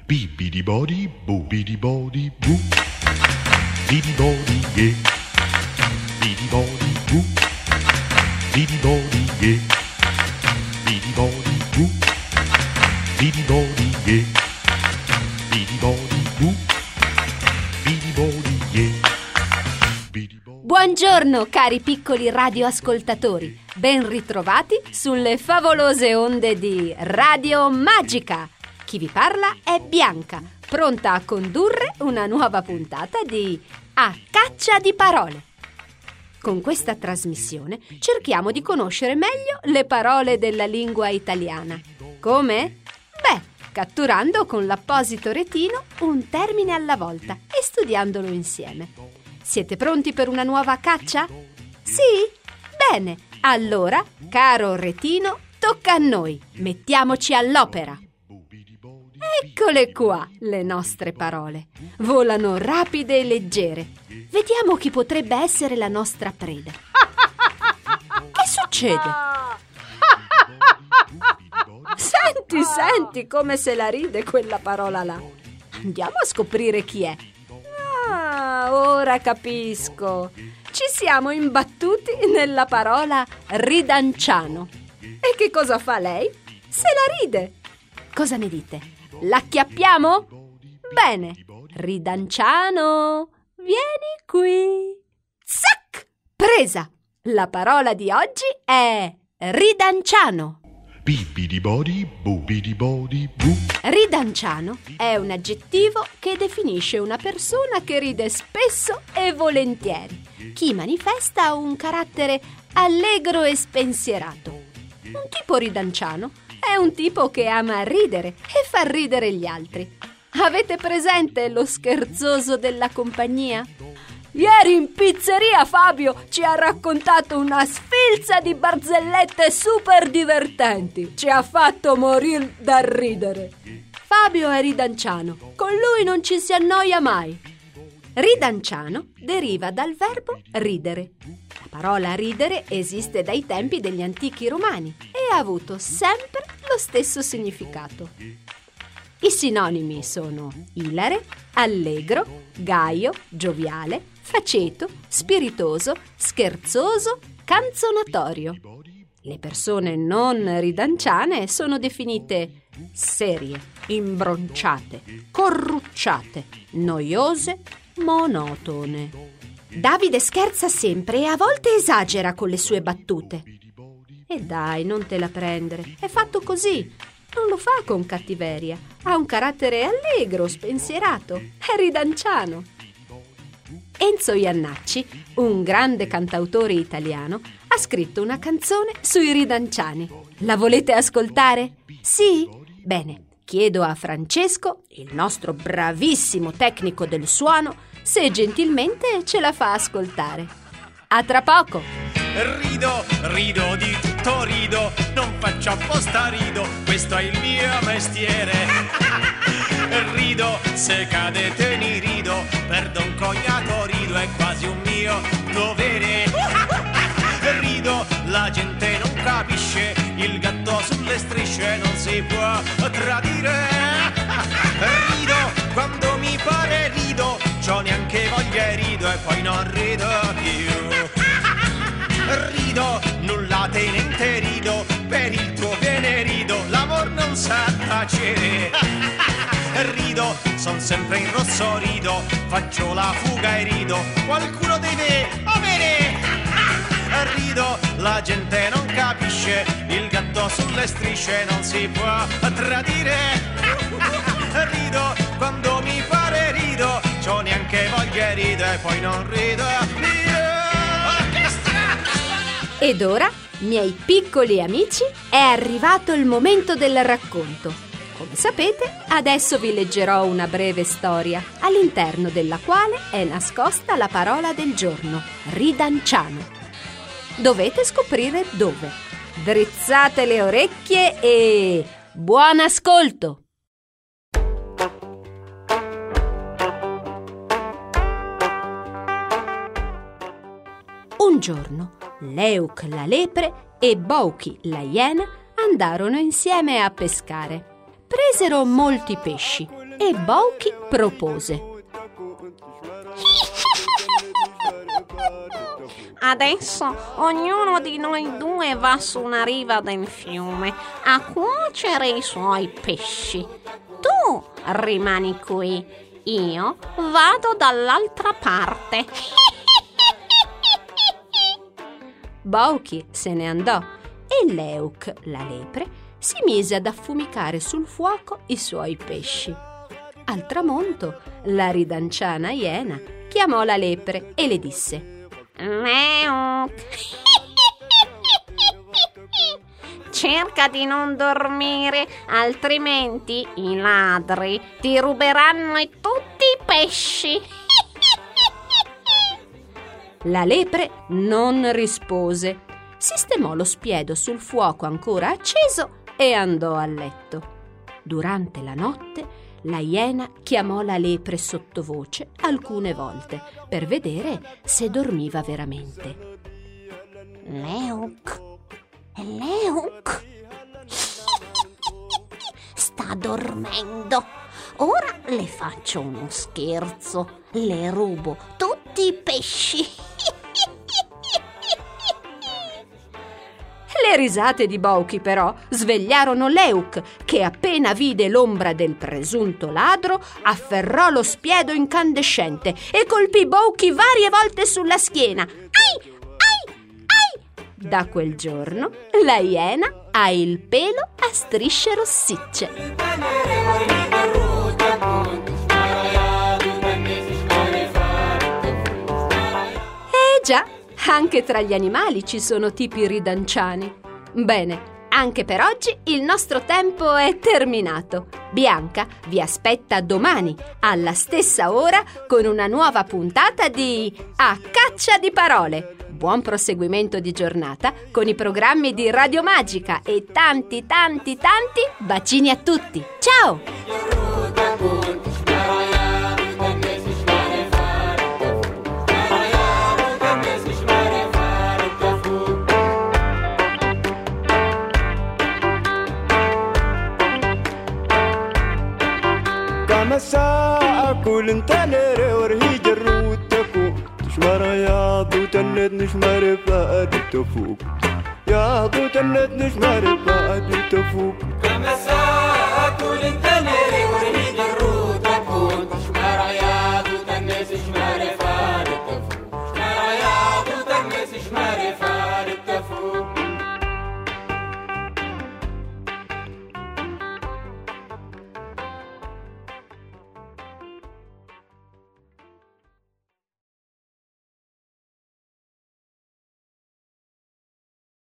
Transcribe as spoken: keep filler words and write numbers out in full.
Bibidi body, boobidi body, boo. Bidi body, yeah. Bidi body, boo. Bidi body, yeah. Bidi body, boo. Bidi body, yeah. Bidi body, boo. Bidi body, yeah. Buongiorno cari piccoli radioascoltatori, ben ritrovati sulle favolose onde di Radio Magica. Chi vi parla è Bianca, pronta a condurre una nuova puntata di A Caccia di Parole. Con questa trasmissione cerchiamo di conoscere meglio le parole della lingua italiana. Come? Beh, catturando con l'apposito retino un termine alla volta e studiandolo insieme. Siete pronti per una nuova caccia? Sì? Bene, allora, caro retino, tocca a noi. Mettiamoci all'opera. Eccole qua, le nostre parole. Volano rapide e leggere. Vediamo chi potrebbe essere la nostra preda. Che succede? Senti, senti come se la ride quella parola là. Andiamo a scoprire chi è. Ah, ora capisco. Ci siamo imbattuti nella parola ridanciano. E che cosa fa lei? Se la ride. Cosa ne dite? L'acchiappiamo? Bene. Ridanciano, vieni qui. Zac! Presa. La parola di oggi è ridanciano. Bibidi body, boobidi body, boo. Ridanciano è un aggettivo che definisce una persona che ride spesso e volentieri, chi manifesta un carattere allegro e spensierato. Un tipo ridanciano è un tipo che ama ridere e far ridere gli altri. Avete presente lo scherzoso della compagnia? Ieri in pizzeria Fabio ci ha raccontato una sfilza di barzellette super divertenti. Ci ha fatto morire da ridere. Fabio è ridanciano, con lui non ci si annoia mai. Ridanciano deriva dal verbo ridere. La parola ridere esiste dai tempi degli antichi romani e ha avuto sempre lo stesso significato. I sinonimi sono ilare, allegro, gaio, gioviale, faceto, spiritoso, scherzoso, canzonatorio. Le persone non ridanciane sono definite serie, imbronciate, corrucciate, noiose, monotone. Davide scherza sempre e a volte esagera con le sue battute. E dai, non te la prendere, è fatto così. Non lo fa con cattiveria, ha un carattere allegro, spensierato, è ridanciano. Enzo Jannacci, un grande cantautore italiano, ha scritto una canzone sui ridanciani. La volete ascoltare? Sì? Bene, chiedo a Francesco, il nostro bravissimo tecnico del suono, se gentilmente ce la fa ascoltare. A tra poco! Rido, rido di tutto rido, non faccio apposta rido, questo è il mio mestiere. Rido, se cadete ni rido, per Don Cognato rido, è quasi un mio dovere. Rido, la gente non capisce, il gatto sulle strisce non si può tradire. Rido, quando mi pare rido, c'ho neanche voglia e rido e poi non rido più. Rido, nulla tenente rido, per il tuo bene rido, l'amor non sa tacere. Rido, son sempre in rosso rido, faccio la fuga e rido, qualcuno deve avere. Rido, la gente non capisce, il gatto sulle strisce non si può tradire. Rido, quando mi pare rido, c'ho neanche voglia e rido e poi non rido più. Ed ora, miei piccoli amici, è arrivato il momento del racconto. Come sapete, adesso vi leggerò una breve storia, all'interno della quale è nascosta la parola del giorno, ridanciano. Dovete scoprire dove. Drizzate le orecchie e buon ascolto! Un giorno Leuc la lepre e Bauchi la iena andarono insieme a pescare. Presero molti pesci, e Bauchi propose: adesso ognuno di noi due va su una riva del fiume a cuocere i suoi pesci. Tu rimani qui, io vado dall'altra parte. Bauchi se ne andò e Leuc, la lepre, si mise ad affumicare sul fuoco i suoi pesci. Al tramonto, la ridanciana iena chiamò la lepre e le disse: Leuc, cerca di non dormire, altrimenti i ladri ti ruberanno tutti i pesci. La lepre non rispose, sistemò lo spiedo sul fuoco ancora acceso e andò a letto. Durante la notte la iena chiamò la lepre sottovoce alcune volte per vedere se dormiva veramente. Leuc, Leuc, sta dormendo. Ora le faccio uno scherzo, le rubo tutti i pesci. Le risate di Bauchi però svegliarono Leuc, che appena vide l'ombra del presunto ladro afferrò lo spiedo incandescente e colpì Bauchi varie volte sulla schiena. Ai, ai, ai! Da quel giorno la iena ha il pelo a strisce rossicce. Eh già, anche tra gli animali ci sono tipi ridanciani. Bene, anche per oggi il nostro tempo è terminato. Bianca vi aspetta domani alla stessa ora con una nuova puntata di A Caccia di Parole. Buon proseguimento di giornata con i programmi di Radio Magica e tanti tanti tanti bacini a tutti. Ciao! مساء كل انت نرى ورهي جرود تفوق تشمر يا ضو تنت نشمر بقى تفوق يا ضو تنت نشمر بقى تفوق مساء كل انت نرى ورهي